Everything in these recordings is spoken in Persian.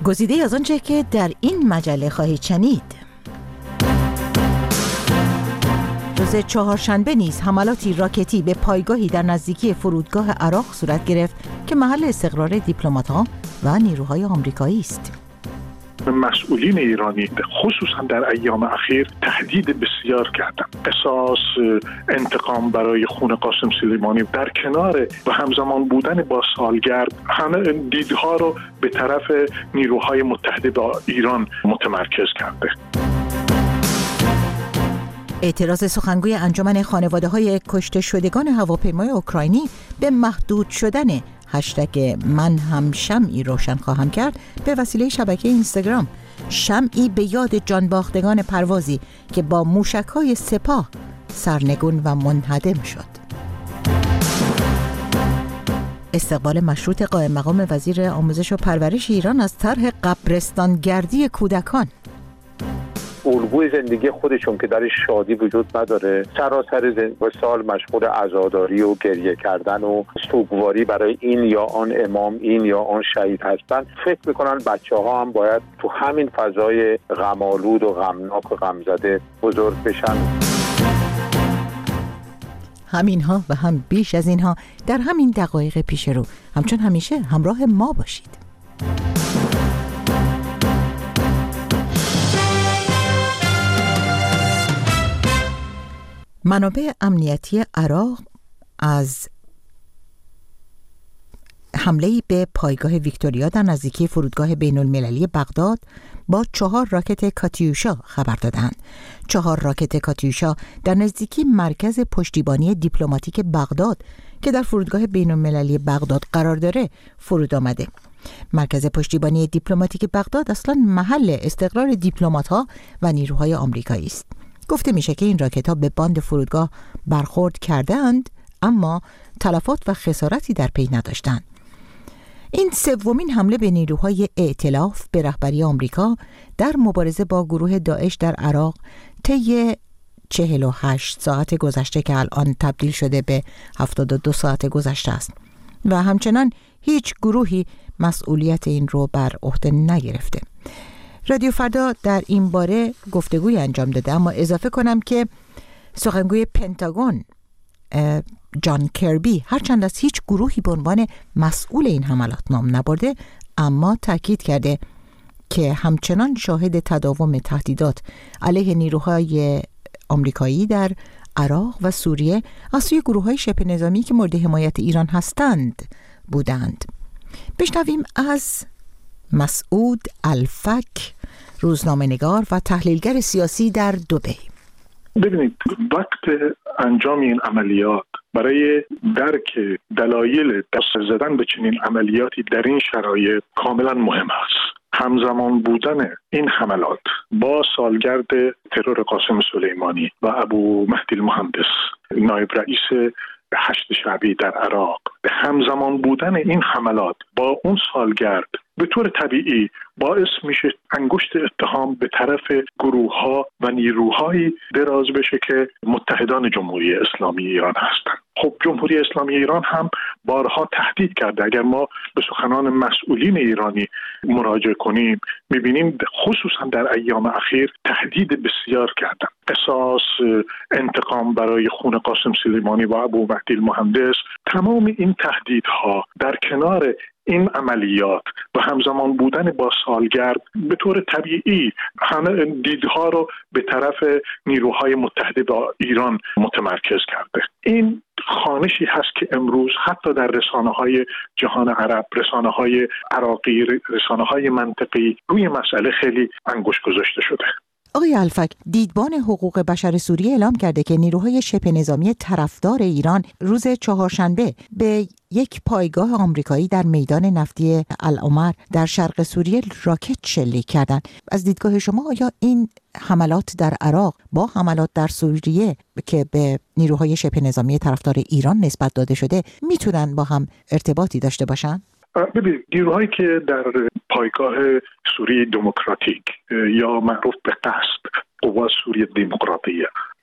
گزیده از آنچه که در این مجله خواهید شنید. روز چهارشنبه نیز حملاتی راکتی به پایگاهی در نزدیکی فرودگاه عراق صورت گرفت که محل استقرار دیپلمات‌ها و نیروهای آمریکایی است. مسئولین ایرانی خصوصا در ایام اخیر تهدید بسیار کردند. قصاص، انتقام برای خون قاسم سلیمانی در کنار و همزمان بودن با سالگرد همه دیدها رو به طرف نیروهای متحد با ایران متمرکز کرده. اعتراض سخنگوی انجمن خانواده‌های کشته شدگان هواپیمای اوکراینی به محدود شدن هشتگ من هم شمعی روشن خواهم کرد به وسیله شبکه اینستاگرام، شمعی به یاد جانباختگان پروازی که با موشک‌های سپاه سرنگون و منهدم شد. استقبال مشروط قائم مقام وزیر آموزش و پرورش ایران از طرح قبرستانگردی کودکان. الگوی زندگی خودشون که درش شادی وجود نداره، سراسر سال مشغول عزاداری و گریه کردن و سوگواری برای این یا آن امام، این یا آن شهید هستن، فکر میکنن بچه‌ها هم باید تو همین فضای غم‌آلود و غمناک و غمزده بزرگ بشن. همینها و هم بیش از اینها در همین دقایق پیش رو. همچون همیشه همراه ما باشید. منابع امنیتی عراق از حمله‌ای به پایگاه ویکتوریا در نزدیکی فرودگاه بین‌المللی بغداد با 4 راکت کاتیوشا خبر دادند. 4 راکت کاتیوشا در نزدیکی مرکز پشتیبانی دیپلماتیک بغداد که در فرودگاه بین‌المللی بغداد قرار داره فرود آمده. مرکز پشتیبانی دیپلماتیک بغداد اصلاً محل استقرار دیپلمات‌ها و نیروهای آمریکایی است. گفته میشه که این راکت‌ها به باند فرودگاه برخورد کردند اما تلفات و خسارتی در پی نداشتند. این سومین حمله به نیروهای ائتلاف به رهبری آمریکا در مبارزه با گروه داعش در عراق طی 48 ساعت گذشته که الان تبدیل شده به 72 ساعت گذشته است و همچنان هیچ گروهی مسئولیت این رو بر عهده نگرفته. رادیو فردا در این باره گفتگوی انجام داده، اما اضافه کنم که سخنگوی پنتاگون جان کربی هرچند از هیچ گروهی به عنوان مسئول این حملات نام نبرده اما تاکید کرده که همچنان شاهد تداوم تهدیدات علیه نیروهای آمریکایی در عراق و سوریه از سوی گروه‌های شبه نظامی که مورد حمایت ایران هستند بودند. بشنویم از مسعود الفک، روزنامه‌نگار و تحلیلگر سیاسی در دبی. ببینید، وقت انجام این عملیات برای درک دلایل دست زدن به چنین عملیاتی در این شرایط کاملا مهم است. همزمان بودن این حملات با سالگرد ترور قاسم سلیمانی و ابو مهدی المهندس نایب رئیس هشت شعبی در عراق، همزمان بودن این حملات با اون سالگرد به طور طبیعی باعث میشه انگشت اتهام به طرف گروه‌ها و نیروهایی دراز بشه که متحدان جمهوری اسلامی ایران هستند. خب جمهوری اسلامی ایران هم بارها تهدید کرده. اگر ما به سخنان مسئولین ایرانی مراجعه کنیم میبینیم خصوصا در ایام اخیر تهدید بسیار کردن. قصاص، انتقام برای خون قاسم سلیمانی و ابو مهدی المهندس، تمام این تهدیدها در کنار این عملیات و همزمان بودن با سالگرد به طور طبیعی همه دیدها رو به طرف نیروهای متحد با ایران متمرکز کرده. این خوانشی هست که امروز حتی در رسانه‌های جهان عرب، رسانه‌های عراقی، رسانه‌های منطقی روی مسئله خیلی انگشت گذاشته شده. آقای الفک، دیدبان حقوق بشر سوریه اعلام کرده که نیروهای شبه نظامی طرفدار ایران روز چهارشنبه به یک پایگاه آمریکایی در میدان نفتی العمر در شرق سوریه راکت شلیک کردند. از دیدگاه شما آیا این حملات در عراق با حملات در سوریه که به نیروهای شبه نظامی طرفدار ایران نسبت داده شده میتونن با هم ارتباطی داشته باشن؟ ببینید، نیروهایی که در پایگاه سوریه دموکراتیک یا معروف به قصد قوا سوریه دموکراتیه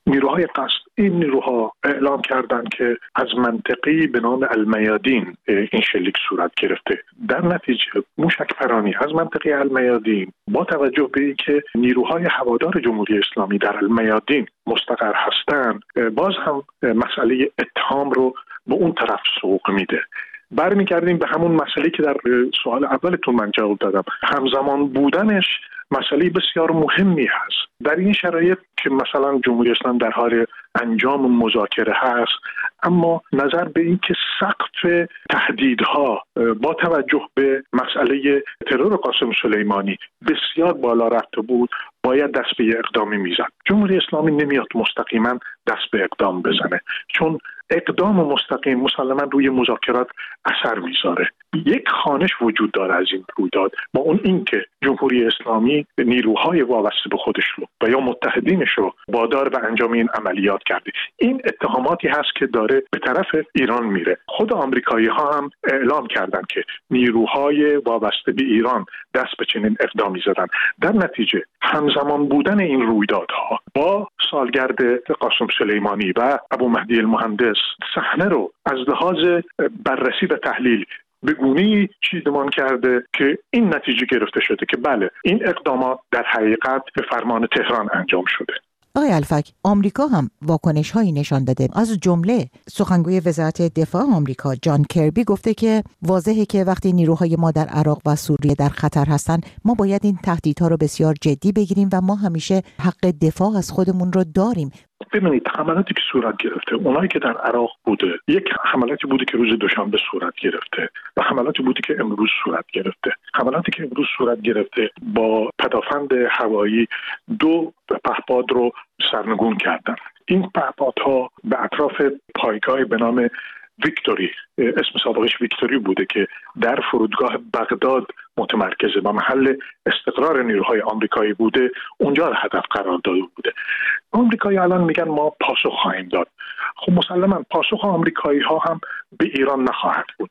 نیروهای قصد این نیروها اعلام کردند که از منطقه‌ای به نام المیادین این شلیک صورت گرفته. در نتیجه موشک‌پرانی از منطقه المیادین با توجه به اینکه نیروهای هوادار جمهوری اسلامی در المیادین مستقر هستند، باز هم مسئله اتهام رو به اون طرف سوق میده. برمیگردیم به همون مسئله که در سوال اولتون من جواب دادم. همزمان بودنش مسئله بسیار مهمی هست. در این شرایط که مثلا جمهوری اسلامی در حال انجام مذاکره هست، اما نظر به این که سقف تهدیدها با توجه به مسئله ترور قاسم سلیمانی بسیار بالا رفته بود، باید دست به اقدامی میزد. جمهوری اسلامی نمیاد مستقیما دست به اقدام بزنه، چون اقدام مستقیم مسلماً روی مذاکرات اثر میذاره. یک خانش وجود داره از این رویداد، با اون اینکه جمهوری اسلامی نیروهای وابسته به خودش رو و یا متحدینش رو وادار به انجام این عملیات کرده. این اتهاماتی هست که داره به طرف ایران میره. خود آمریکایی ها هم اعلام کردن که نیروهای وابسته به ایران دست به چنین اقدامی زدن. در نتیجه همزمان بودن این رویدادها با سالگرد قاسم سلیمانی و ابو مهدی المهندس صحنه رو از لحاظ بررسی و تحلیل به گونه‌ای چیدمان کرده که این نتیجه گرفته شده که بله، این اقدامات در حقیقت به فرمان تهران انجام شده. آقای الفک، آمریکا هم واکنش‌هایی نشان داده. از جمله سخنگوی وزارت دفاع آمریکا جان کربی گفته که واضحه که وقتی نیروهای ما در عراق و سوریه در خطر هستن، ما باید این تهدیدها رو بسیار جدی بگیریم و ما همیشه حق دفاع از خودمون رو داریم. ببینید، حملاتی که صورت گرفته، اونایی که در عراق بوده، یک حملاتی بوده که روز دوشنبه صورت گرفته و حملاتی بوده که امروز صورت گرفته. حملاتی که امروز صورت گرفته با پدافند هوایی 2 پهپاد رو سرنگون کردن. این پهپادها به اطراف پایگاه به نام ویکتوری، اسم سابقش ویکتوری بوده، که در فرودگاه بغداد متمرکزه و محل استقرار نیروهای آمریکایی بوده، اونجا رو هدف قرار داده بوده. آمریکایی الان میگن ما پاسخ خواهیم داد. خب مسلماً پاسخ آمریکایی ها هم به ایران نخواهد بود.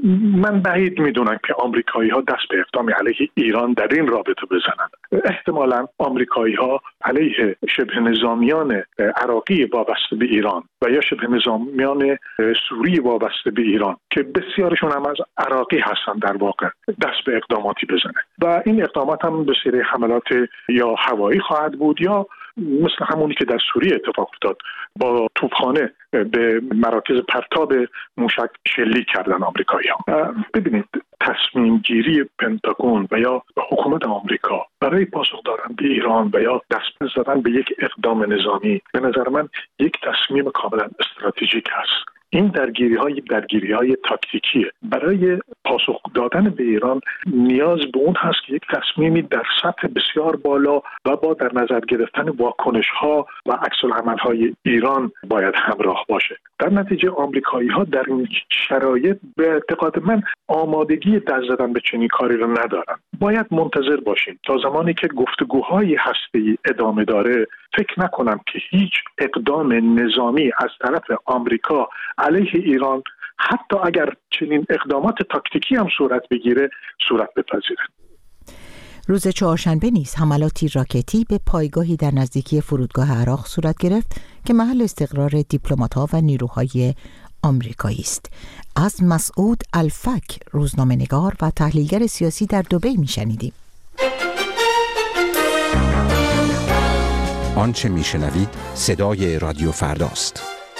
من بعید میدونم که آمریکایی ها دست به اقدام علیه ایران در این رابطه بزنن. احتمالاً آمریکایی ها علیه شبه نظامیان عراقی وابسته به ایران و یا شبه نظامیان سوری وابسته به ایران که بسیارشون هم از عراقی هستن در واقع دست به اقداماتی بزنه و این اقدامات هم به سری حملات یا هوایی خواهد بود یا مثل همونی که در سوریه اتفاق افتاد، با توپخانه به مراکز پرتاب موشک شلیک کردن آمریکایی‌ها. ببینید، تصمیم گیری پنتاگون و یا حکومت آمریکا برای پاسخ دادن به ایران و یا دست زدن به یک اقدام نظامی به نظر من یک تصمیم کاملا استراتژیک است. این درگیری‌های تاکتیکیه. برای پاسخ دادن به ایران نیاز به اون هست که یک تصمیمی در سطح بسیار بالا و با در نظر گرفتن واکنش‌ها و عکس‌العمل‌های ایران باید همراه باشه. در نتیجه آمریکایی‌ها در این شرایط به اعتقاد من آمادگی دست زدن به چنین کاری رو ندارن. باید منتظر باشیم تا زمانی که گفتگوهای هسته‌ای ادامه داره. فکر نکنم که هیچ اقدام نظامی از طرف آمریکا علیه ایران، حتی اگر چنین اقدامات تاکتیکی هم صورت بگیره، صورت بپذیره. روز چهارشنبه نیز حملاتی راکتی به پایگاهی در نزدیکی فرودگاه عراق صورت گرفت که محل استقرار دیپلمات‌ها و نیروهای آمریکایی است. از مسعود الفک، روزنامه‌نگار و تحلیلگر سیاسی در دبی میشنیدیم. آنچه میشنوید صدای رادیو فرداست.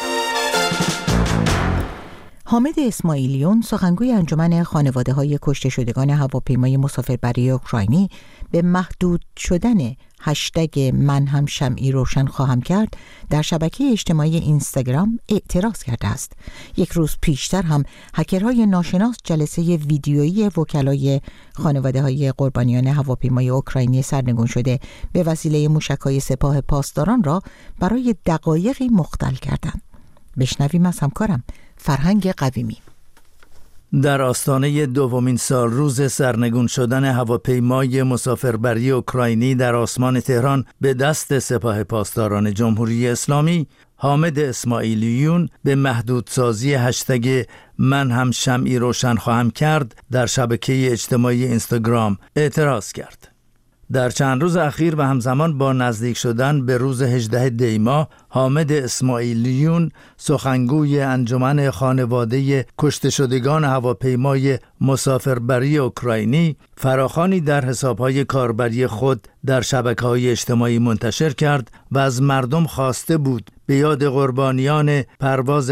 حامد اسماعیلیون، سخنگوی انجمن خانواده‌های کشته شدگان هواپیمای مسافربری اوکراینی، به محدود شدن هشتگ من هم شمعی روشن خواهم کرد در شبکه اجتماعی اینستاگرام اعتراض کرده است. یک روز پیشتر هم هکرهای ناشناس جلسه ویدیویی وکلای خانواده‌های قربانیان هواپیمای اوکراینی سرنگون شده به وسیله موشک‌های سپاه پاسداران را برای دقایقی مختل کردند. بشنویم از همکارم فرهنگ قویمی. در آستانه دومین سال روز سرنگون شدن هواپیمای مسافربری اوکراینی در آسمان تهران به دست سپاه پاسداران جمهوری اسلامی، حامد اسماعیلیون به محدودسازی هشتگ من هم شمعی روشن خواهم کرد در شبکه اجتماعی اینستاگرام اعتراض کرد. در چند روز اخیر و همزمان با نزدیک شدن به روز 18 دی ماه، حامد اسماعیلیون سخنگوی انجمن خانواده کشته شدگان هواپیمای مسافربری اوکراینی فراخوانی در حساب‌های کاربری خود در شبکه‌های اجتماعی منتشر کرد و از مردم خواسته بود به یاد قربانیان پرواز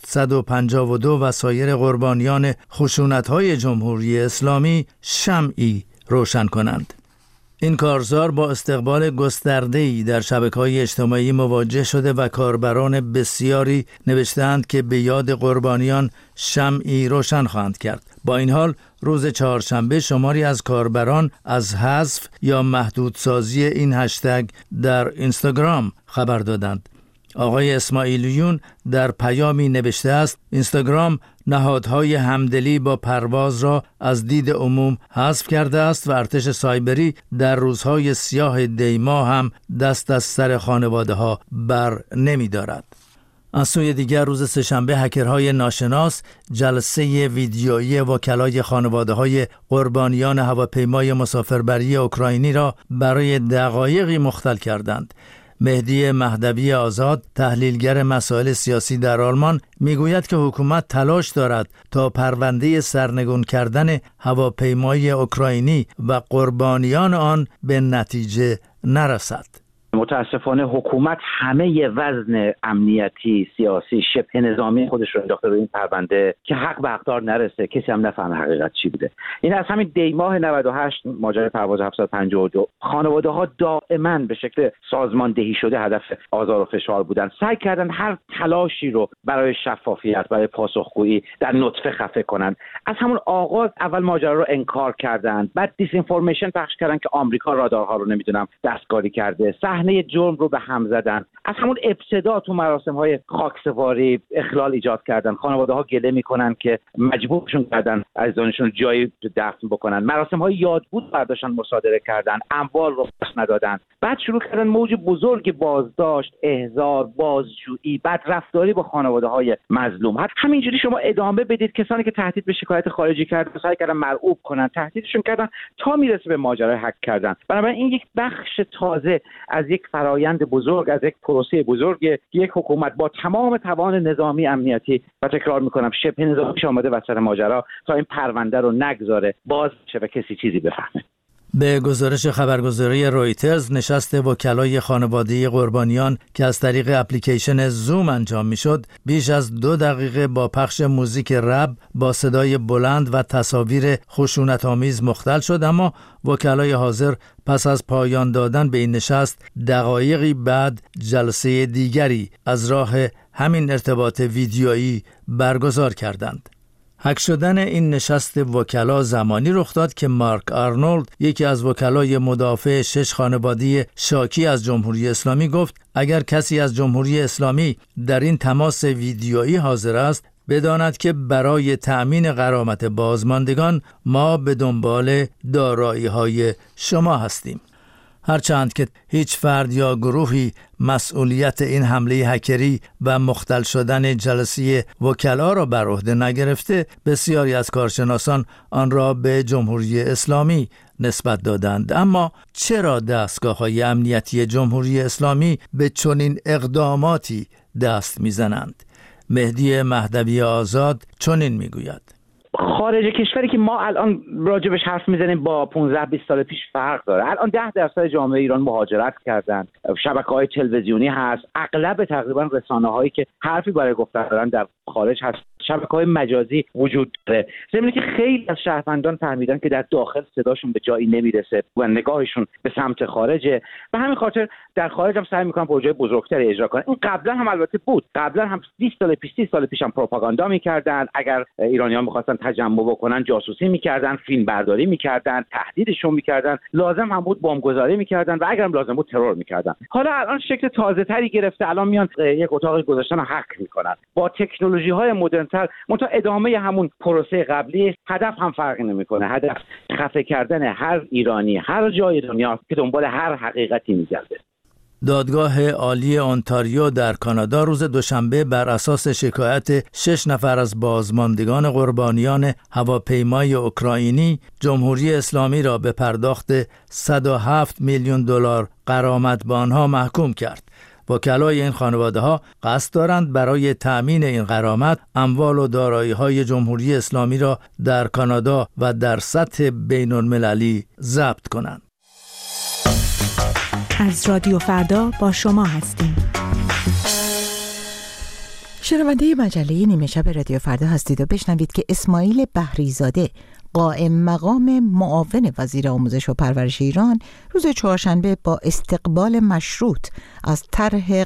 752 و سایر قربانیان خشونت‌های جمهوری اسلامی شمعی روشن کنند. این کارزار با استقبال گسترده‌ای در شبکه‌های اجتماعی مواجه شده و کاربران بسیاری نوشتند که به یاد قربانیان شمعی روشن خواهند کرد. با این حال روز چهارشنبه شماری از کاربران از حذف یا محدودسازی این هشتگ در اینستاگرام خبر دادند. آقای اسماعیلیون در پیامی نوشته است: اینستاگرام نهادهای همدلی با پرواز را از دید عموم حذف کرده است و ارتش سایبری در روزهای سیاه دی ماه هم دست از سر خانواده ها بر نمی دارد. از سوی دیگر روز سه‌شنبه هکرهای ناشناس جلسه ویدیویی وکلای خانواده‌های قربانیان هواپیمای مسافربری اوکراینی را برای دقایقی مختل کردند. مهدی مهدوی آزاد، تحلیلگر مسائل سیاسی در آلمان، میگوید که حکومت تلاش دارد تا پرونده سرنگون کردن هواپیمای اوکراینی و قربانیان آن به نتیجه نرسد. متاسفانه حکومت همه وزن امنیتی، سیاسی، شبه نظامی خودش رو انداخته روی این پرونده که حق به حقدار نرسه، کسی هم نفهمه حقیقت چی بوده. این از همین دی ماه 98 ماجرای پرواز 752 خانواده ها دائما به شکل سازماندهی شده هدف آزار و فشار بودن. سعی کردن هر تلاشی رو برای شفافیت، برای پاسخگویی در نطفه خفه کنن. از همون آغاز اول ماجرا رو انکار کردن، بعد دیس اینفورمیشن پخش کردن که آمریکا رادارها رو نمیدونم دستکاری کرده، صحنه جرم رو به هم زدن. از همون ابتدا تو مراسم‌های خاکسپاری اخلال ایجاد کردن. خانواده‌ها گله می‌کنن که مجبورشون کردن عزیزانشون جایی دفن بکنن. مراسم‌های یادبود برداشتن، مصادره کردن، اموال رو پس ندادن. بعد شروع کردن موج بزرگ بازداشت، احضار، بازجویی، بدرفتاری با خانواده‌های مظلوم. همینجوری شما ادامه بدید. کسانی که تهدید به شکایت خارجی کردن سعی کردن مرعوب کنن، تهدیدشون کردن تا میرسه به ماجرای هک کردن. بنابراین این یک بخش تازه از یک فرایند بزرگ، از یک پروسه بزرگ، یک حکومت با تمام توان نظامی، امنیتی و تکرار میکنم شبه نظامیش آمده وسط ماجرا تا این پرونده رو نگذاره باز شه و کسی چیزی بفهمه. به گزارش خبرگزاری رویترز، نشست وکلای خانواده قربانیان که از طریق اپلیکیشن زوم انجام میشد بیش از 2 دقیقه با پخش موزیک رپ با صدای بلند و تصاویر خشونت‌آمیز مختل شد، اما وکلای حاضر پس از پایان دادن به این نشست دقایقی بعد جلسه دیگری از راه همین ارتباط ویدیویی برگزار کردند. هک شدن این نشست وکلا زمانی رخ داد که مارک آرنولد، یکی از وکلای مدافع 6 خانواده شاکی از جمهوری اسلامی، گفت اگر کسی از جمهوری اسلامی در این تماس ویدیویی حاضر است بداند که برای تأمین غرامت بازماندگان ما به دنبال دارایی‌های شما هستیم. هرچند که هیچ فرد یا گروهی مسئولیت این حمله هکری و مختل شدن جلسه وکلا را بر عهده نگرفته، بسیاری از کارشناسان آن را به جمهوری اسلامی نسبت دادند. اما چرا دستگاه‌های امنیتی جمهوری اسلامی به چنین اقداماتی دست می‌زنند؟ مهدی مهدوی آزاد چنین می‌گوید: خارج کشوری که ما الان راجبش حرف میزنیم با 15-20 سال پیش فرق داره. الان 10% جامعه ایران مهاجرت کردن، شبکه‌های تلویزیونی هست، اغلب تقریبا رسانه‌هایی که حرفی برای گفتن دارن در خارج هست، شبکه‌های مجازی وجود داره. زمینی که خیلی از شهروندان فهمیدن که در داخل صداشون به جایی نمیرسه و نگاهشون به سمت خارجه، به همین خاطر در خارج هم سعی میکنن پروژه بزرگتری اجرا کنن. این قبلا هم البته بود، قبلا هم 20 سال پیش 30 سال پیش هم پروپاگاندا میکردن. اگر ایرانیان میخواستن تجمع بکنن جاسوسی میکردن، فیلم برداری میکردن، تهدیدشون میکردن، لازم هم بود بمبگذاری میکردن و اگرم لازم بود ترور میکردن. حالا الان شکل تازه‌تری گرفته، الان میان یک اتاقی گذاشتن و هک میکنن با تکنولوژی‌های مدرن‌تر، منتها ادامه همون پروسه قبلی. هدف هم فرقی نمیکنه، هدف خفه کردن هر ایرانی هر جای دنیا که دنبال هر حقیقتی میگرده. دادگاه عالی اونتاریو در کانادا روز دوشنبه بر اساس شکایت 6 نفر از بازماندگان قربانیان هواپیمای اوکراینی جمهوری اسلامی را به پرداخت 107 میلیون دلار غرامت به آنها محکوم کرد. وکلای این خانواده‌ها قصد دارند برای تأمین این غرامت اموال و دارایی‌های جمهوری اسلامی را در کانادا و در سطح بین‌المللی ضبط کنند. از رادیو فردا با شما هستیم. شنونده مجله نیمه شب رادیو فردا هستید و بشنوید که اسماعیل بهریزاده قائم مقام معاون وزیر آموزش و پرورش ایران روز چهارشنبه با استقبال مشروط از طرح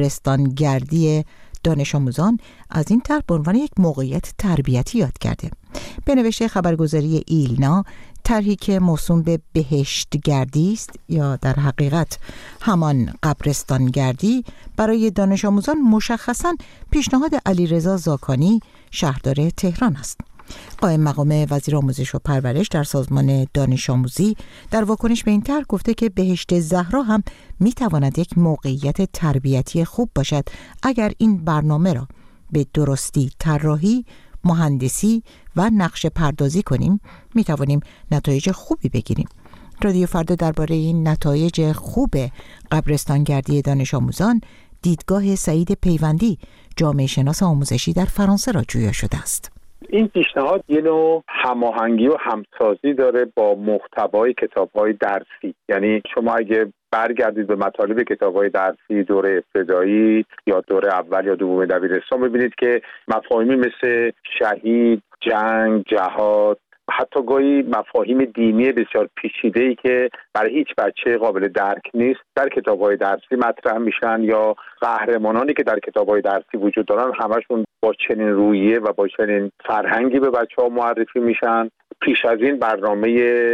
قبرستانگردی دانش آموزان از این طرح به عنوان یک موقعیت تربیتی یاد کرده. به نوشته خبرگزاری ایلنا، طرحی که موسوم به بهشتگردی است یا در حقیقت همان قبرستانگردی برای دانش آموزان مشخصاً پیشنهاد علیرضا زاکانی شهردار تهران است. قائم مقام وزیر آموزش و پرورش در سازمان دانش آموزی در واکنش به این طرح گفته که بهشت زهرا هم میتواند یک موقعیت تربیتی خوب باشد اگر این برنامه را به درستی طراحی، مهندسی و نقشه پردازی کنیم میتوانیم نتایج خوبی بگیریم. رادیو فردا درباره این نتایج خوب قبرستانگردی دانش آموزان دیدگاه سعید پیوندی، جامعه شناس آموزشی در فرانسه را جویا شده است. این پیشنهاد یه نوع هماهنگی و همسازی داره با محتوای کتاب‌های درسی. یعنی شما اگه برگردید به مطالب کتاب‌های درسی دوره ابتدایی یا دوره اول یا دوم دبیرستان، ببینید که مفاهیمی مثل شهید، جنگ، جهاد، حتی گاهی مفاهیم دینی بسیار پیچیده‌ای که برای هیچ بچه قابل درک نیست در کتاب‌های درسی مطرح میشن، یا قهرمانانی که در کتاب‌های درسی وجود دارن همشون با چنین رویه و با چنین فرهنگی به بچه‌ها معرفی میشن. پیش از این برنامه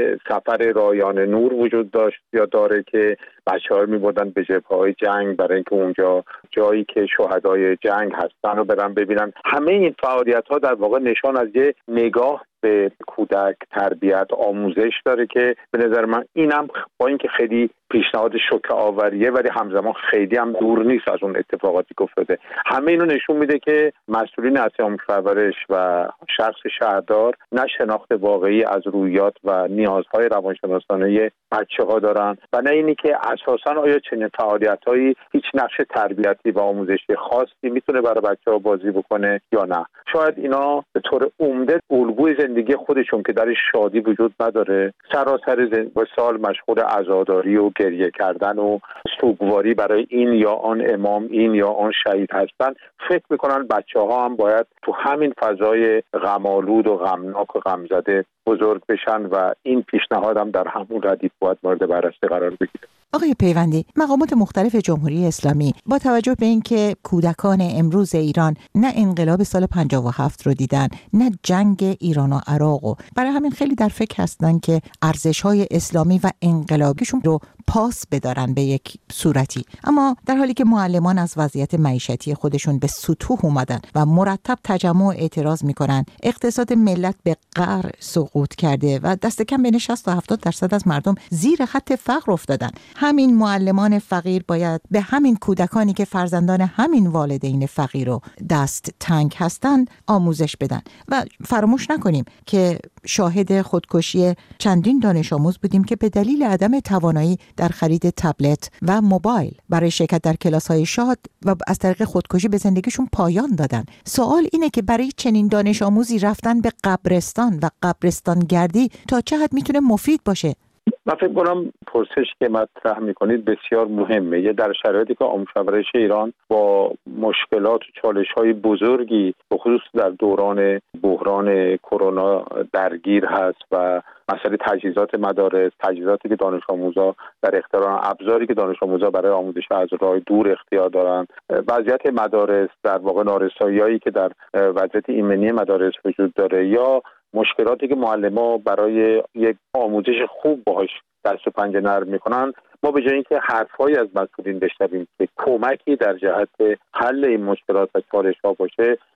سفر رایان نور وجود داشت یا داره که بچه‌ها می‌بردن به جبهه‌های جنگ برای اینکه اونجا جایی که شهدای جنگ هستن رو برن ببینن. همه این فعالیت‌ها در واقع نشان از یه نگاه به کودک، تربیت، آموزش داره که به نظر من اینم با اینکه خیلی پیشنهاد شوکه آوریه ولی همزمان خیلی هم دور نیست از اون اتفاقاتی که افتاده. همه اینو نشون میده که مسئولین اصلی آموزش پرورش و شخص شهردار نه شناخت واقعی از رویات و نیازهای روانشناسانه بچه‌ها دارن و نه اینی که اساساً آیا چنین فعالیت‌هایی هیچ نقش تربیتی و آموزشی خاصی میتونه برای بچه‌ها بازی بکنه یا نه. شاید اینا به طور عمده الگوی زندگی خودشون که درش شادی وجود نداره، سراسر سال مشغول عزاداری و گریه کردن و سوگواری برای این یا آن امام، این یا آن شهید هستن، فکر میکنن بچه‌ها هم باید تو همین فضای غم‌آلود و غمناک و غمزده بزرگ بشن و این پیشنهاد هم در همون ردیف باید مورد بررسی قرار بگیره. آقای پیوندی، مقامات مختلف جمهوری اسلامی با توجه به اینکه کودکان امروز ایران نه انقلاب سال 57 رو دیدن، نه جنگ ایران و عراق، و برای همین خیلی در فکر هستن که ارزش‌های اسلامی و انقلابیشون رو پاس بدارن به یک صورتی، اما در حالی که معلمان از وضعیت معیشتی خودشون به سطوح اومدن و مرتب تجمع و اعتراض میکنن، اقتصاد ملت به قعر سقوط کرده و دست کم بین 60 تا 70% از مردم زیر خط فقر افتادن. همین معلمان فقیر باید به همین کودکانی که فرزندان همین والدین فقیر و دست تنگ هستند آموزش بدن. و فراموش نکنیم که شاهد خودکشی چندین دانش آموز بودیم که به دلیل عدم توانایی در خرید تبلت و موبایل برای شرکت در کلاس‌های شاد و از طریق خودکشی به زندگیشون پایان دادن. سوال اینه که برای چنین دانش آموزی رفتن به قبرستان و قبرستانگردی تا چه حد میتونه مفید باشه؟ من فکر کنم پرسش که مطرح میکنید بسیار مهمه. یه در شرایطی که آموزش پرورش ایران با مشکلات و چالش‌های بزرگی به خصوص در دوران بحران کرونا درگیر هست و مسئله تجهیزات مدارس، تجهیزاتی که دانش آموزا در اختیار، ابزاری که دانش آموزا برای آموزش از راه دور اختیار دارن، وضعیت مدارس در واقع نارسایی‌هایی که در وضعیت ایمنی مدارس وجود داره، یا مشکلاتی که معلم‌ها برای یک آموزش خوب باهاش دست و پنجه نرم میکنن، ما به جای اینکه حرفایی از مسئولین بشنویم که کمکی در جهت حل این مشکلات و چالش‌ها باشه،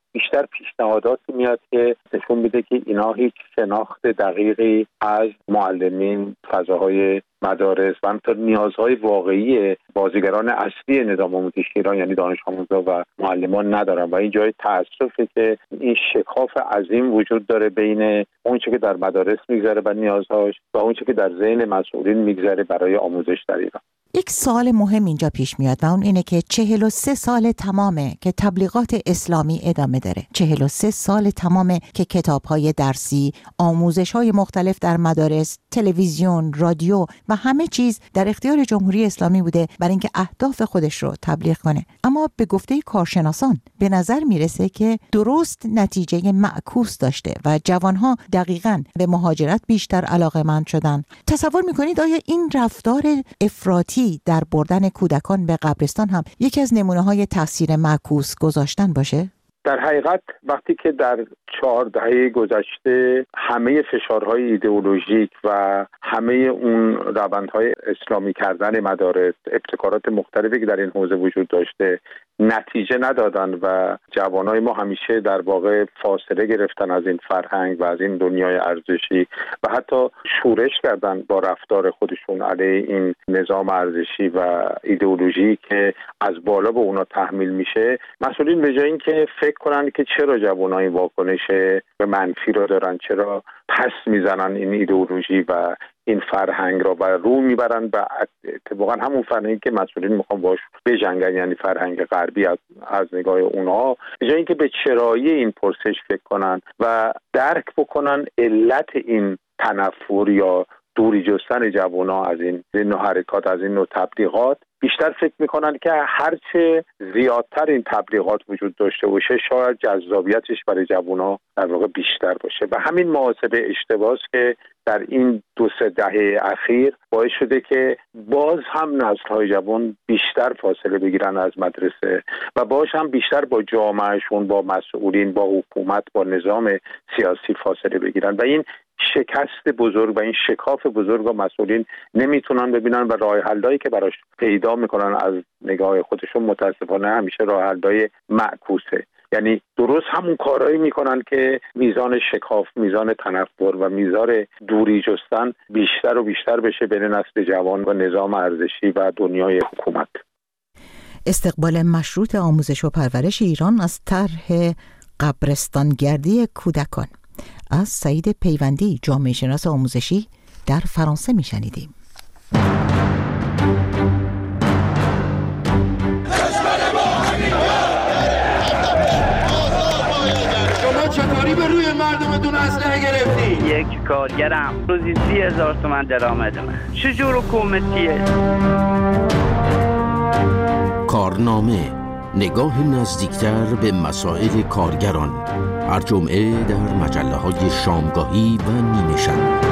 بیشتر پیشنهاداتی میاد که نشون میده که اینا هیچ شناخت دقیقی از معلمین، فضاهای مدارس و همینطور نیازهای واقعی بازیگران اصلی نظام آموزشی ایران یعنی دانش آموزا و معلمان ندارن و این جای تأسفه که این شکاف عظیم وجود داره بین اونچه که در مدارس میگذره و نیازهاش و اونچه که در ذهن مسئولین میگذره برای آموزش در ایران. یک سوال مهم اینجا پیش میاد و اون اینه که 43 سال تمامه که تبلیغات اسلامی ادامه داره. 43 سال تمامه که کتاب‌های درسی، آموزش‌های مختلف در مدارس، تلویزیون، رادیو و همه چیز در اختیار جمهوری اسلامی بوده برای اینکه اهداف خودش رو تبلیغ کنه. اما به گفته کارشناسان به نظر میرسه که درست نتیجه معکوس داشته و جوانها دقیقاً به مهاجرت بیشتر علاقه‌مند شدن. تصور می‌کنید آیا این رفتار افراطی در بردن کودکان به قبرستان هم یکی از نمونه‌های تاثیر معکوس گذاشتن باشه؟ در حقیقت وقتی که در 4 دهه گذشته همه فشارهای ایدئولوژیک و همه اون روندهای اسلامی کردن مدارس، ابتکارات مختلفی که در این حوزه وجود داشته نتیجه ندادن و جوانای ما همیشه در واقع فاصله گرفتن از این فرهنگ و از این دنیای ارزشی و حتی شورش کردن با رفتار خودشون علیه این نظام ارزشی و ایدئولوژی که از بالا به اونا تحمیل میشه، مسئولین به جای اینکه فکر کنن که چرا جوانای واکنش به منفی رو دارن، چرا پس میزنن این ایدئولوژی و این فرهنگ را و رو میبرن و اتفاقا همون فرهنگی که مسئولین میخوان باش بجنگن، یعنی فرهنگ غربی از نگاه اونها، به جای اینکه به چرایی این پرسش فکر کنن و درک بکنن علت این تنفر یا دوری جستن جوانا از این نوع حرکات، از این نوع تبلیغات، بیشتر فکر میکنن که هرچه زیادتر این تبلیغات وجود داشته باشه شاید جذابیتش برای جوانا در واقع بیشتر باشه و همین محاسبه اشتباهی که در این 2-3 دهه اخیر باعث شده که باز هم نسل‌های جوان بیشتر فاصله بگیرن از مدرسه و باز هم بیشتر با جامعهشون، با مسئولین، با حکومت، با نظام سیاسی فاصله بگیرن و این شکست بزرگ و این شکاف بزرگ و مسئولین نمیتونن ببینن و راه حلایی که براش پیدا میکنن از نگاه خودشون متاسفانه همیشه راه حلای معکوسه. یعنی درست همون کارهایی میکنن که میزان شکاف، میزان تنفر و میزان دوری جستن بیشتر و بیشتر بشه بین نسل جوان و نظام ارزشی و دنیای حکومت. استقبال مشروط آموزش و پرورش ایران از طرح قبرستانگردی کودکان از سعید پیوندی، جامعه شناس آموزشی در فرانسه میشنیدیم. شما چطوری به روی مردمتون اسلحه گرفتی؟ یک کارگرم روزی 30,000 تومان درآمدمه. چجور حکومتیه؟ کارنامه، نگاه نزدیکتر به مسائل کارگران، هر جمعه در مجله‌های شامگاهی و نیمه شب.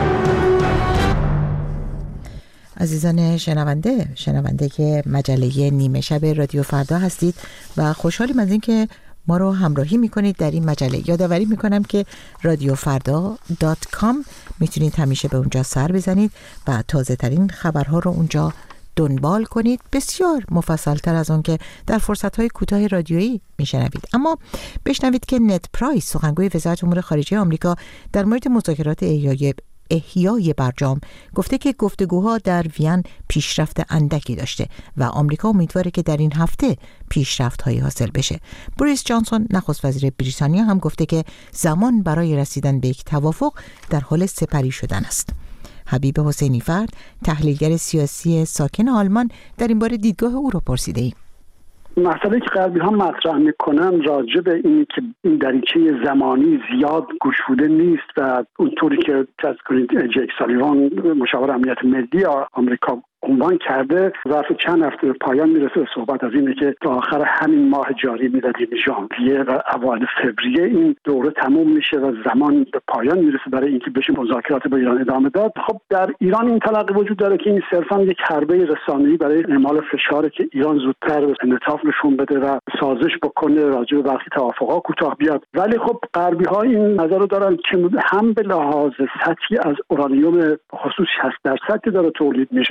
عزیزان شنونده که مجله نیمه شب رادیو فردا هستید و خوشحالیم از این که ما رو همراهی میکنید در این مجله. یادآوری میکنم که radiofrda.com میتونید همیشه به اونجا سر بزنید و تازه ترین خبرها رو اونجا دنبال کنید، بسیار مفصل‌تر از اون که در فرصت‌های کوتاه رادیویی میشنوید. اما بشنوید که نت پرایس، سخنگوی وزارت امور خارجه آمریکا، در مورد مذاکرات احیای برجام گفته که گفتگوها در وین پیشرفت اندکی داشته و آمریکا امیدواره که در این هفته پیشرفت‌هایی حاصل بشه. بوریس جانسون، نخست وزیر بریتانیا، هم گفته که زمان برای رسیدن به یک توافق در حال سپری شدن است. حبیب حسینی فرد، تحلیلگر سیاسی ساکن آلمان، در این باره دیدگاه او را پرسیده ایم. مسئله که غربی ها مطرح میکنن راجع به اینی که این دریچه زمانی زیاد گشوده نیست و اونطوری که فرض کنید جیک سالیوان، مشاور امنیت ملی آمریکا، عنوان کرده، ظرف چند هفته به پایان میرسه. صحبت از اینه که تا آخر همین ماه جاری میلادی ژانویه و اوایل فوریه این دوره تموم میشه و زمان به پایان میرسه برای اینکه بشه مذاکرات با ایران ادامه داد. خب در ایران این تلقی وجود داره که این صرفا یک حربه رسانه‌ای برای اعمال فشاره که ایران زودتر انعطاف نشون بده و سازش بکنه، راجع به برخی توافقات کوتاه بیاد. ولی خب غربی ها این نظر رو دارن که هم به لحاظ سطحی از اورانیوم خصوص 60% داره تولید میشه و هم به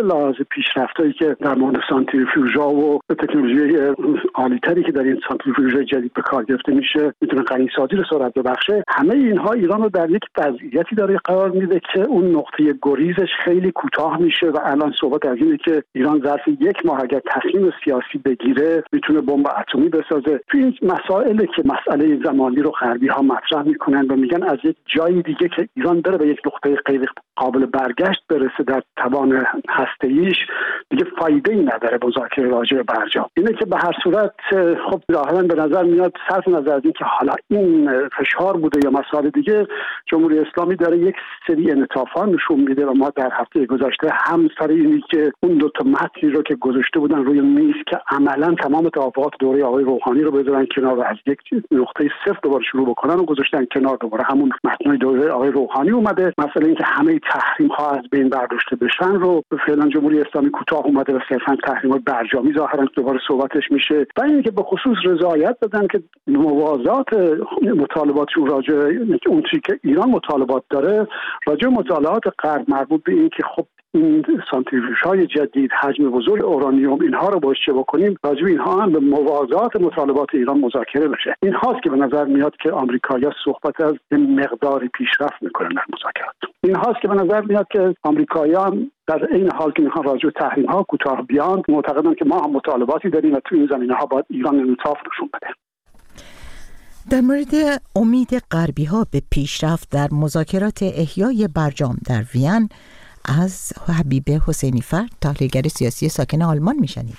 به لحاظ پیشرفتایی که در مورد سانتریفیوژها و تکنولوژی عالی‌تری که در این سانتریفیوژهای جدید به کار گرفته میشه میتونه غنی‌سازی رو سرعت ببخشه. همه اینها ایران رو در یک وضعیتی داره قرار میده که اون نقطه گریزش خیلی کوتاه میشه و الان صحبت از اینه که ایران ظرف 1 ماه اگر تصمیم سیاسی بگیره میتونه بمب اتمی بسازه. تو این مسائلی که مسئله زمانی رو غربی‌ها مطرح میکنن و میگن از یک جای دیگه که ایران داره به یک نقطه غیر قابل برگشت برسه در توان هسته‌ایش، دیگه فایده‌ای نداره مذاکره راجع به برجام. اینه که به هر صورت خب ظاهراً به نظر میاد صرف نظر از اینکه حالا این فشار بوده یا مسائل دیگه، جمهوری اسلامی داره یک سری انعطافات نشون میده و ما در هفته گذشته هم سر اینی که اون دو تا متنی رو که گذاشته بودن روی میز که عملاً تمام توافقات دوره آقای روحانی رو بذارن کنار و از یک نقطه صفر دوباره شروع بکنن و گذاشتن کنار، دوباره همون متنای دوره آقای روحانی اومده. مثلا اینکه همه تحریم ها از بین برداشته بشن رو فعلا جمهوری اسلامی کوتاه اومده و صرفا تحریم برجامی ظاهرا دوباره صحبتش میشه. و اینکه به خصوص رضایت دادن که موازات مطالبات راجع اون چیزی که ایران مطالبات داره راجع مطالبات غرب مربوط به این که خب این سانتریفیوژهای جدید، حجم بزرگ اورانیوم، اینها رو باشه بکنیم، راجع به اینها هم به موازات مطالبات ایران مذاکره بشه. این هاست که به نظر میاد که آمریکایی‌ها صحبت از مقداری پیشرفت میکنن در مذاکرات. این هاست که به نظر میاد که آمریکایی‌ها در این حال که میخوان راجع به تحریم‌ها کوتاه بیان، معتقدن که ما هم مطالباتی داریم و تو این زمینه‌ها باید ایران انعطاف نشون بده. در مورد امید غربی‌ها به پیشرفت در مذاکرات احیای برجام در وین از حبیب حسینی فرد، تحلیلگر سیاسی ساکن آلمان میشنید.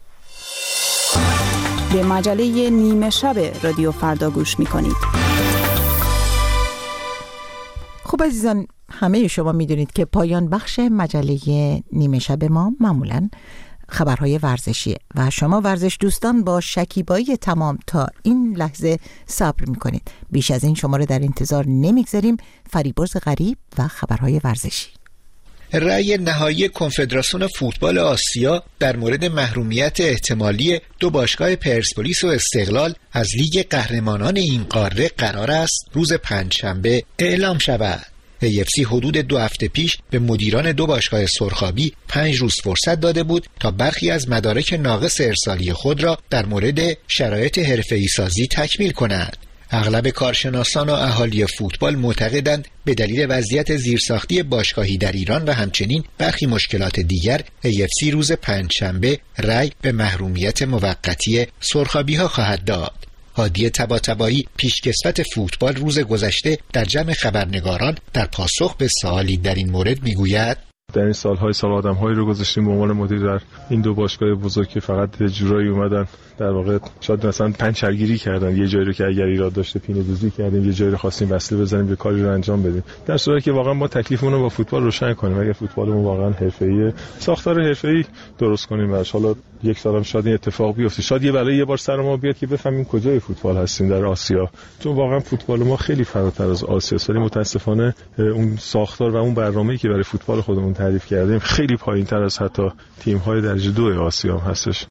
به مجله نیمه شب رادیو فردا گوش میکنید. خب عزیزان، همه شما میدونید که پایان بخش مجله نیمه شب ما معمولاً خبرهای ورزشیه و شما ورزش دوستان با شکیبایی تمام تا این لحظه صبر میکنید. بیش از این شما رو در انتظار نمیگذاریم. فریبرز غریب و خبرهای ورزشی. رأی نهایی کنفدراسیون فوتبال آسیا در مورد محرومیت احتمالی 2 باشگاه پرسپولیس و استقلال از لیگ قهرمانان این قاره قرار است روز پنجشنبه اعلام شود. AFC حدود 2 هفته پیش به مدیران 2 باشگاه سرخابی 5 روز فرصت داده بود تا برخی از مدارک ناقص ارسالی خود را در مورد شرایط حرفه‌ای سازی تکمیل کنند. اغلب کارشناسان و اهالی فوتبال معتقدند به دلیل وضعیت زیرساختی باشگاهی در ایران و همچنین برخی مشکلات دیگر AFC روز پنجشنبه رأی به محرومیت موقتی سرخابی‌ها خواهد داد. هادی طباطبایی پیشکسوت فوتبال روز گذشته در جمع خبرنگاران در پاسخ به سوالی در این مورد میگوید: در این سال آدم‌هایی رو گذاشتیم به عنوان مدیر در این 2 باشگاه بزرگ که فقط جورایی اومدن در واقع شاید مثلا پنچرگیری کردن، یه جایی رو که اگر ایراد داشته پینه دوزی کردیم، یه جایی رو خواستیم وصله بزنیم به کاری رو انجام بدیم، در صورتی که واقعا ما تکلیفمون رو با فوتبال روشن کنیم. اگه فوتبالمون واقعا حرفه‌ایه، ساختار حرفه‌ای درست کنیم. و حالا یک سالم شاید این اتفاق بیفته، شاید یه بلایی یه بار سر ما بیاد که بفهمیم کجای فوتبال هستیم در آسیا، چون واقعا فوتبال ما خیلی فراتر از آسیاست. ولی متاسفانه اون ساختار و اون برنامه‌ای که برای فوتبال خودمون تعریف کردیم خیلی پایین‌تر از حتی تیم‌های درجه 2 آسیا هستش.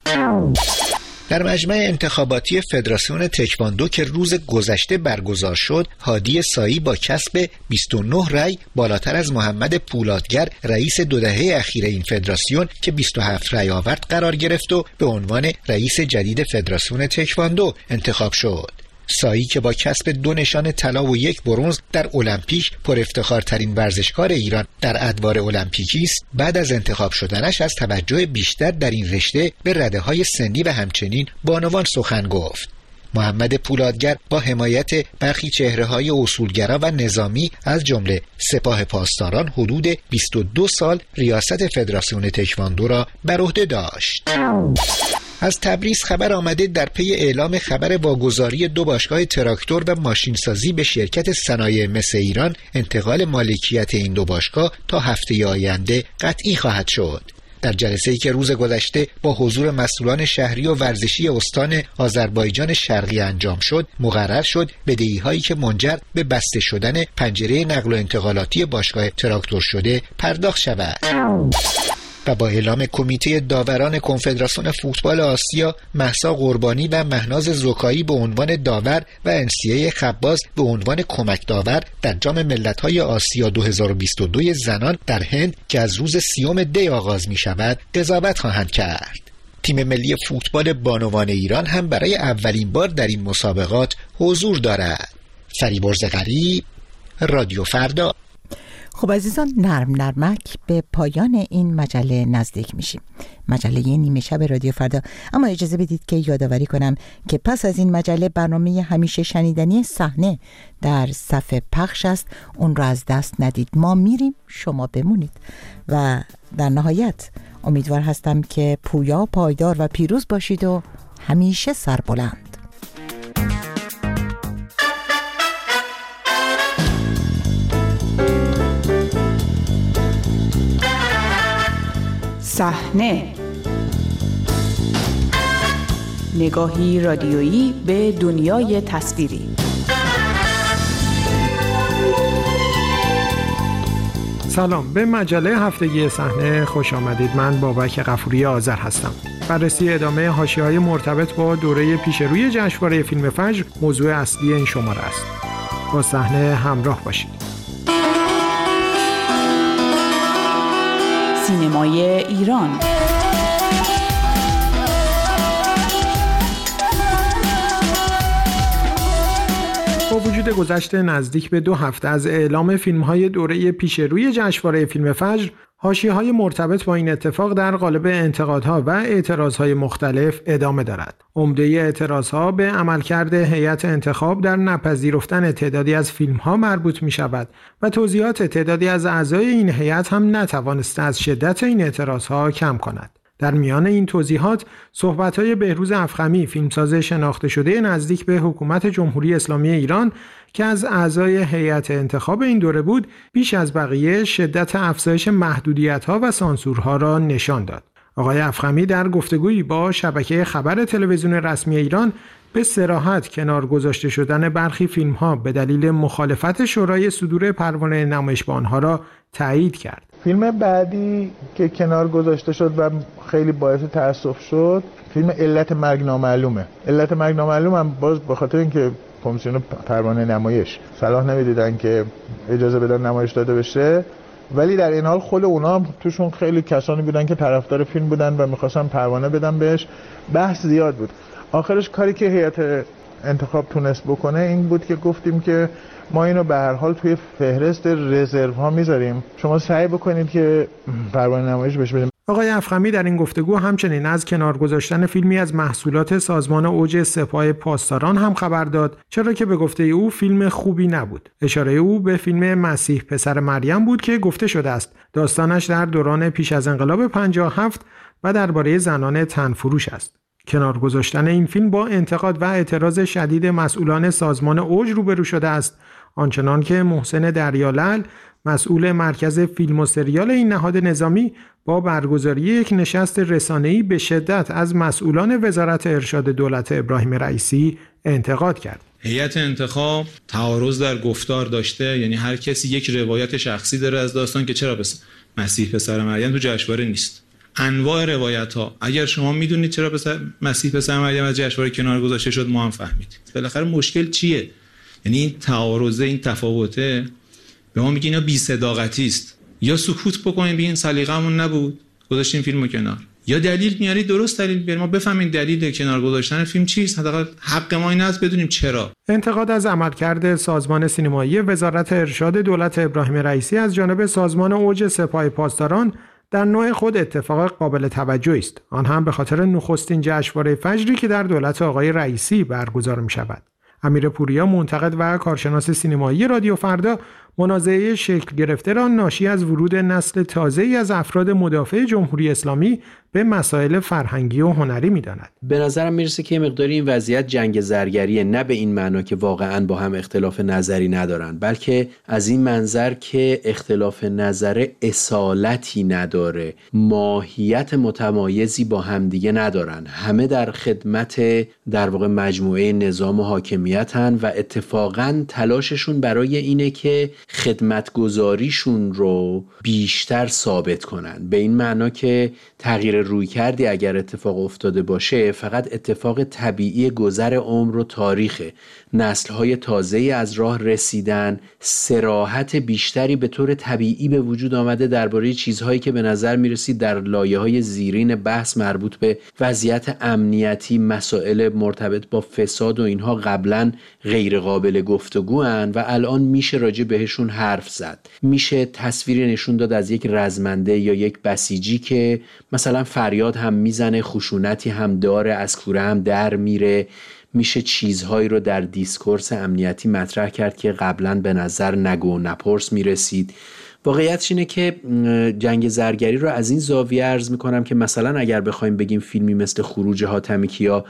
در مجمع انتخاباتی فدراسیون تکواندو که روز گذشته برگزار شد، هادی سایی با کسب 29 رأی بالاتر از محمد پولادگر رئیس 2 دهه اخیر این فدراسیون که 27 رأی آورد قرار گرفت و به عنوان رئیس جدید فدراسیون تکواندو انتخاب شد. سایی که با کسب 2 نشان طلا و 1 برنز در المپیک پر افتخارترین ورزشکار ایران در ادوار المپیکی است، بعد از انتخاب شدنش از توجه بیشتر در این رشته به رده‌های سنی و همچنین بانوان سخن گفت. محمد پولادگر با حمایت برخی چهره‌های اصولگرا و نظامی از جمله سپاه پاسداران حدود 22 سال ریاست فدراسیون تکواندو را بر عهده داشت. از تبریز خبر آمده در پی اعلام خبر واگذاری 2 باشگاه تراکتور و ماشینسازی به شرکت صنایع مس ایران، انتقال مالکیت این 2 باشگاه تا هفته آینده قطعی خواهد شد. در جلسه‌ای که روز گذشته با حضور مسئولان شهری و ورزشی استان آذربایجان شرقی انجام شد، مقرر شد بدهی‌هایی که منجر به بسته شدن پنجره نقل و انتقالاتی باشگاه تراکتور شده پرداخت شود. و با اعلام کمیته داوران کنفدراسیون فوتبال آسیا مهسا قربانی و مهناز زکایی به عنوان داور و انسیه خباز به عنوان کمک داور در جام ملت‌های آسیا 2022 زنان در هند که از روز 30 دی آغاز می‌شود قضاوت خواهند کرد. تیم ملی فوتبال بانوان ایران هم برای اولین بار در این مسابقات حضور دارد. فریبرز غریب، رادیو فردا. خب عزیزان، نرمک به پایان این مجله نزدیک میشیم. مجله نیمه شب رادیو فردا. اما اجازه بدید که یادآوری کنم که پس از این مجله برنامه همیشه شنیدنی صحنه در صفحه پخش است. اون را از دست ندید. ما میریم، شما بمونید. و در نهایت امیدوار هستم که پویا، پایدار و پیروز باشید و همیشه سربلند. صحنه، نگاهی رادیویی به دنیای تصویری. سلام، به مجله هفتگی صحنه خوش آمدید. من بابک غفوری آذر هستم. بررسی ادامه حاشیه‌های مرتبط با دوره پیشروی جشنواره فیلم فجر موضوع اصلی این شماره است. با صحنه همراه باشید. سینمای ایران. با وجود گذشت نزدیک به 2 هفته از اعلام فیلم‌های دوره پیشروی جشنواره فیلم فجر، حاشیه‌های مرتبط با این اتفاق در قالب انتقادها و اعتراضهای مختلف ادامه دارد. عمده اعتراضها به عملکرد هیئت انتخاب در نپذیرفتن تعدادی از فیلم‌ها مربوط می‌شود و توضیحات تعدادی از اعضای این هیئت هم نتوانسته از شدت این اعتراضها کم کند. در میان این توضیحات صحبت‌های بهروز افخمی، فیلمساز شناخته شده نزدیک به حکومت جمهوری اسلامی ایران که از اعضای هیئت انتخاب این دوره بود، بیش از بقیه شدت افزایش محدودیت‌ها و سانسورها را نشان داد. آقای افخمی در گفتگویی با شبکه خبر تلویزیون رسمی ایران به صراحت کنار گذاشته شدن برخی فیلم‌ها به دلیل مخالفت شورای صدور پروانه نمایش با آنها را تایید کرد. فیلم بعدی که کنار گذاشته شد و خیلی باعث تأسف شد فیلم علت مرگ نامعلومه. علت مرگ نامعلوم هم باز به خاطر اینکه کمیسیون پروانه نمایش صلاح نمیدیدن که اجازه بدن نمایش داده بشه، ولی در این حال خود اونا هم توشون خیلی کسانی بودن که طرفدار فیلم بودن و میخواستن پروانه بدن بهش. بحث زیاد بود. آخرش کاری که هیئت انتخاب تونست بکنه این بود که گفتیم که ما اینو به هر حال توی فهرست رزرو ها میذاریم، شما سعی بکنید که پروانه نمایش بشه بدیم. آقای افخمی در این گفتگو همچنین از کنار گذاشتن فیلمی از محصولات سازمان اوج سپاه پاسداران هم خبر داد، چرا که به گفته او فیلم خوبی نبود. اشاره او به فیلم مسیح پسر مریم بود که گفته شده است داستانش در دوران پیش از انقلاب 57 و درباره زنان تنفروش است. کنار گذاشتن این فیلم با انتقاد و اعتراض شدید مسئولان سازمان اوج روبرو شده است، آنچنان که محسن دریالعل، مسئول مرکز فیلم و سریال این نهاد نظامی، با برگزاری یک نشست رسانه‌ای به شدت از مسئولان وزارت ارشاد دولت ابراهیم رئیسی انتقاد کرد. هیئت انتخاب تعارض در گفتار داشته، یعنی هر کسی یک روایت شخصی داره از داستان که چرا مسیح پسر مریم تو جشنواره نیست. انواع روایت ها، اگر شما میدونید چرا مسیح پسر مریم از جشنواره کنار گذاشته شد، ما هم فهمیدیم. بالاخره مشکل چیه؟ یعنی این تعارض، این تفاوته به ما میگه اینا بی صداقتی است. یا سکوت بکنین بگین سلیقه‌مون نبود گذاشتیم فیلمو کنار، یا دلیل میارید درست دلیل بیارید ما بفهمیم دلیل کنار گذاشتن فیلم چیست. حداقل حق ما این است بدونیم چرا. انتقاد از عملکرد سازمان سینمایی وزارت ارشاد دولت ابراهیم رئیسی از جانب سازمان اوج سپاه پاسداران در نوع خود اتفاق قابل توجهی است، آن هم به خاطر نخستین جشنواره فجری که در دولت آقای رئیسی برگزار می‌شود. امیر پوریا، منتقد و کارشناس سینمایی رادیو فردا، منازعه شکل گرفته را ناشی از ورود نسل تازه‌ای از افراد مدافع جمهوری اسلامی به مسائل فرهنگی و هنری می‌داند. به نظرم میرسه که مقداری این وضعیت جنگ زرگریه، نه به این معنا که واقعاً با هم اختلاف نظری ندارن، بلکه از این منظر که اختلاف نظر اصالتی نداره، ماهیت متمایزی با هم دیگه ندارن، همه در خدمت در واقع مجموعه نظام و حاکمیتن و اتفاقاً تلاششون برای اینه که خدمتگزاریشون رو بیشتر ثابت کنن، به این معنا که تغییر رویکردی اگر اتفاق افتاده باشه فقط اتفاق طبیعی گذر عمر و تاریخه. نسل‌های تازه‌ای از راه رسیدن، صراحت بیشتری به طور طبیعی به وجود آمده درباره چیزهایی که به نظر می‌رسید در لایه‌های زیرین بحث مربوط به وضعیت امنیتی، مسائل مرتبط با فساد و اینها قبلاً غیر قابل گفتگوان و الان میشه راجع بهشون حرف زد. میشه تصویری نشون داد از یک رزمنده یا یک بسیجی که مثلا فریاد هم میزنه، خشونتی هم داره، از کوره هم در میره. میشه چیزهایی رو در دیسکورس امنیتی مطرح کرد که قبلا به نظر نگو و نپرس میرسید. واقعیتش اینه که جنگ زرگری رو از این زاویه عرض میکنم که مثلا اگر بخوایم بگیم فیلمی مثل خروج حاتمی کیا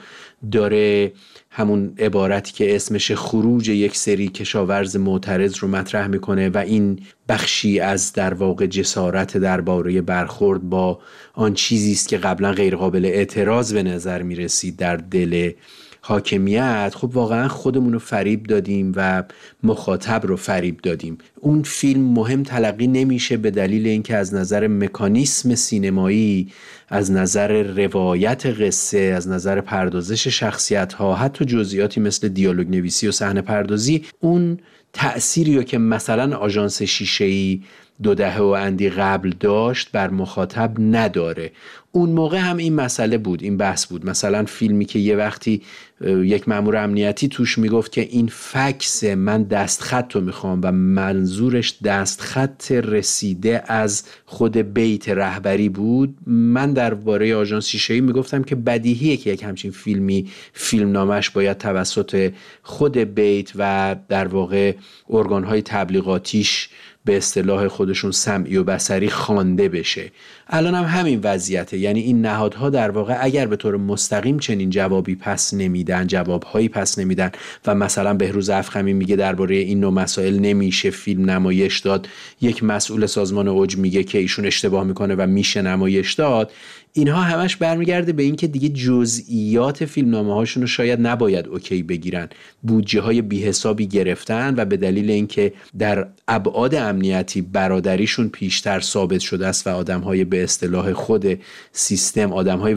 داره همون عبارتی که اسمش خروج یک سری کشاورز معترض رو مطرح میکنه و این بخشی از در واقع جسارت درباره برخورد با آن چیزی است که قبلا غیر قابل اعتراض به نظر میرسید در دل حاکمیت، خب واقعا خودمون رو فریب دادیم و مخاطب رو فریب دادیم. اون فیلم مهم تلقی نمیشه به دلیل اینکه از نظر مکانیسم سینمایی، از نظر روایت قصه، از نظر پردازش شخصیت ها، حتی جزئیاتی مثل دیالوگ نویسی و صحنه پردازی اون تأثیری رو که مثلا آژانس شیشه‌ای 2 دهه و اندی قبل داشت بر مخاطب نداره. اون موقع هم این مسئله بود، این بحث بود. مثلا فیلمی که یه وقتی یک مأمور امنیتی توش میگفت که این فکس من دستخط رو میخوام و منظورش دستخط رسیده از خود بیت رهبری بود، من درباره آژانس شیشه‌ای میگفتم که بدیهیه که یک همچین فیلم نامش باید توسط خود بیت و در واقع ارگان‌های تبلیغاتیش به اصطلاح خودشون سمعی و بصری خوانده بشه. الان هم همین وضعیته، یعنی این نهادها در واقع اگر به طور مستقیم چنین جوابهایی پس نمیدن و مثلا بهروز افخمی میگه درباره این نوع مسائل نمیشه فیلم نمایش داد، یک مسئول سازمان اوج میگه که ایشون اشتباه میکنه و میشه نمایش داد، اینها همش برمیگرده به این که دیگه جزئیات فیلمنامه هاشون رو شاید نباید اوکی بگیرن. بودجه های بی حسابی گرفتن و به دلیل اینکه در ابعاد امنیتی برادریشون پیشتر ثابت شده است و آدم های به اصطلاح خود سیستم آدم های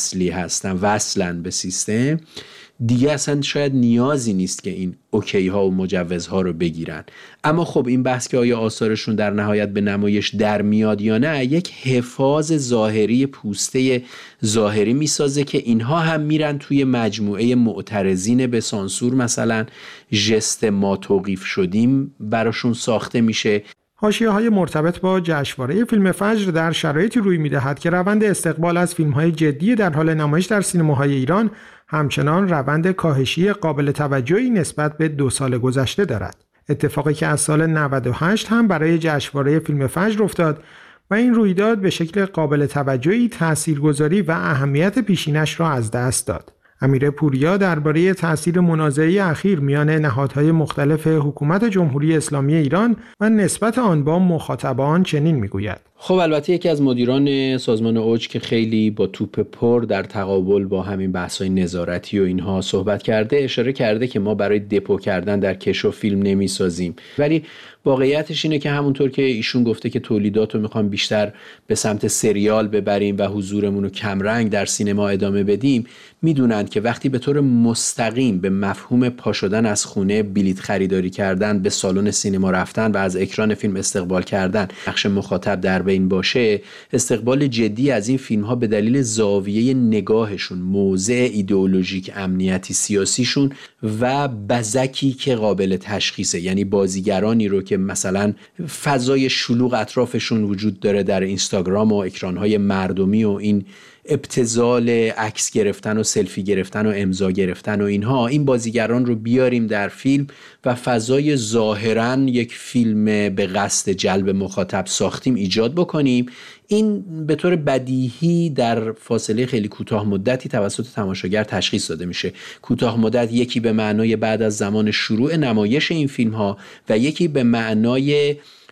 وصلن به سیستم، دیگه اصلا شاید نیازی نیست که این اوکی ها و مجوزها رو بگیرن. اما خب این بحث که آیا آثارشون در نهایت به نمایش در میاد یا نه، یک حفاظ ظاهری پوسته ظاهری میسازه که اینها هم میرن توی مجموعه معترضین به سانسور، مثلا ژست ما توقیف شدیم براشون ساخته میشه. حاشیه‌های مرتبط با جشنواره فیلم فجر در شرایطی روی می‌دهد که روند استقبال از فیلم‌های جدی در حال نمایش در سینماهای ایران همچنان روند کاهشی قابل توجهی نسبت به 2 سال گذشته دارد. اتفاقی که از سال 98 هم برای جشنواره فیلم فجر افتاد و این رویداد به شکل قابل توجهی تاثیرگذاری و اهمیت پیشینش را از دست داد. امیر پوریا درباره تأثیر منازعه اخیر میان نهادهای مختلف حکومت جمهوری اسلامی ایران و نسبت آن با مخاطبان چنین میگوید: خب البته یکی از مدیران سازمان اوج که خیلی با توپ پر در تقابل با همین بحث‌های نظارتی و اینها صحبت کرده، اشاره کرده که ما برای دپو کردن در کشو فیلم نمی‌سازیم، ولی واقعیتش اینه که همونطور که ایشون گفته که تولیدات رو میخوام بیشتر به سمت سریال ببریم و حضورمون رو کمرنگ در سینما ادامه بدیم، میدونند که وقتی به طور مستقیم به مفهوم پا شدن از خونه، بلیط خریداری کردن، به سالن سینما رفتن و از اکران فیلم استقبال کردن نقش مخاطب در بین باشه، استقبال جدی از این فیلم ها به دلیل زاویه نگاهشون، موضع ایدئولوژیک امنیتی سیاسیشون و بزکی که قابل تشخیصه، یعنی بازیگرانی رو که مثلا فضای شلوغ اطرافشون وجود داره در اینستاگرام و اکرانهای مردمی و این ابتذال عکس گرفتن و سلفی گرفتن و امضا گرفتن و اینها، این بازیگران رو بیاریم در فیلم و فضای ظاهراً یک فیلم به قصد جلب مخاطب ساختیم ایجاد بکنیم. این به طور بدیهی در فاصله خیلی کوتاه مدتی توسط تماشاگر تشخیص داده میشه. کوتاه مدت یکی به معنای بعد از زمان شروع نمایش این فیلم ها و یکی به معنای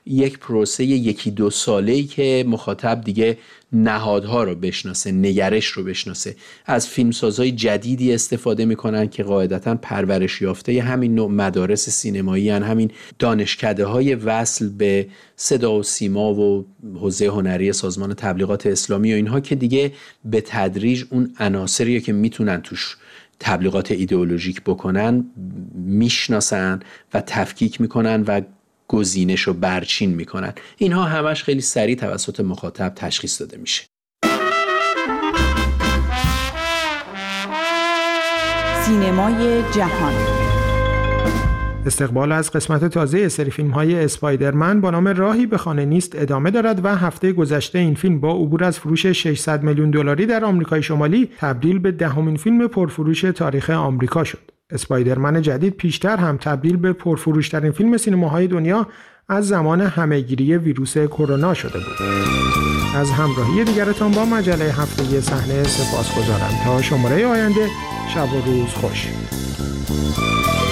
یک پروسه 1-2 ساله‌ای که مخاطب دیگه نهادها رو بشناسه، نگرش رو بشناسه. از فیلمسازهای جدیدی استفاده میکنن که قاعدتاً پرورش یافته همین نوع مدارس سینمایی هن، همین دانشکده‌های وصل به صدا و سیما و حوزه هنری سازمان تبلیغات اسلامی و اینها، که دیگه به تدریج اون عناصری که میتونن توش تبلیغات ایدئولوژیک بکنن میشناسن و تفکیک میکنن و گزینش رو برچین میکنن. اینها همش خیلی سریع توسط مخاطب تشخیص داده میشه. سینمای جهان. استقبال از قسمت تازه سری فیلم‌های اسپایدرمن با نام راهی به خانه نیست ادامه دارد و هفته گذشته این فیلم با عبور از فروش 600 میلیون دلاری در آمریکای شمالی تبدیل به 10مین فیلم پرفروش تاریخ آمریکا شد. اسپایدرمن جدید پیشتر هم تبدیل به پرفروش‌ترین فیلم سینماهای دنیا از زمان همه‌گیری ویروس کرونا شده بود. از همراهی دیگرتان با مجله هفتگی صحنه سپاسگزارم. تا شماره آینده، شب و روز خوش.